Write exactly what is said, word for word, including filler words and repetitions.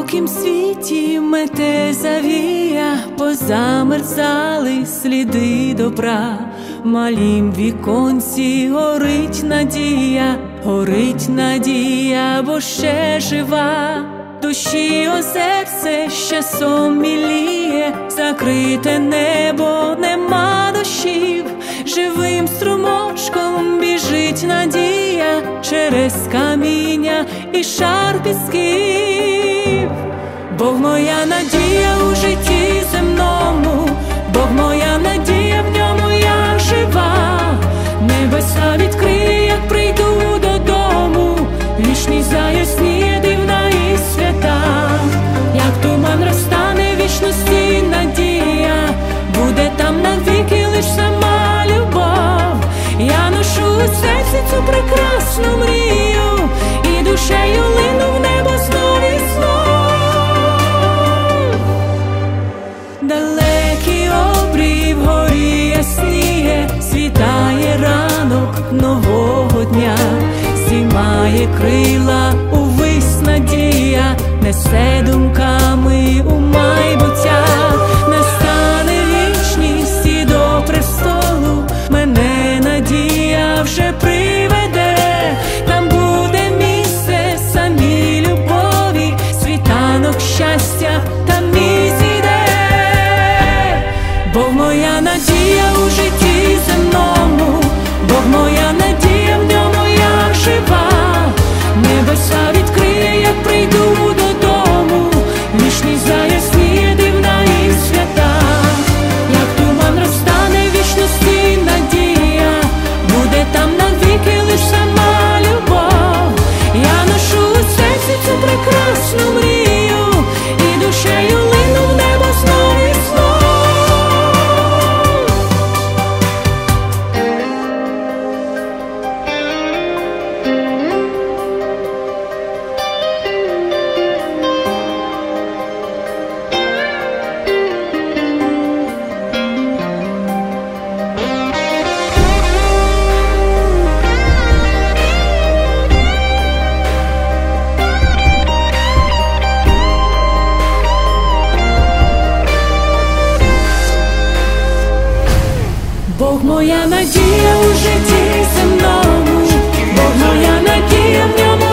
одинокім світі мете завія, позамерзали сліди добра. В малім віконці горить надія, горить надія, бо ще жива. Душі озерце з часом міліє, закрите небо, нема дощів. Живим струмочком біжить надія через каміння і шар пісків. Бог моя надія у житті земному, Бог моя надія, в ньому я жива. Небеса відкриє, як прийду додому, вічність заясніє, дивна і свята. Як туман розтане вічності надія, буде там навіки лиш сама любов. Я ношу у серці цю прекрасну мрію, і душею лину в небо знов і знов. Далекий обрій вгорі ясніє, світає ранок нового дня. Здіймає крила увись надія, несе думками у майбуття. Настане вічність і до престолу мене надія вже приведе. Там буде місце самій любові, світанок щастя там і зійде. Бог моя надія у житті земному, Бог моя надія, в ньому я жива. Небеса відкриє, як прийду додому, вічність заясніє, дивна і свята. Як туман розтане вічності надія, буде там навіки лиш сама любов. Я ношу у серці цю прекрасну мрію, і душею лину в небо знов і знов. Бог моя надія у житті земному, Бог моя надія, в ньому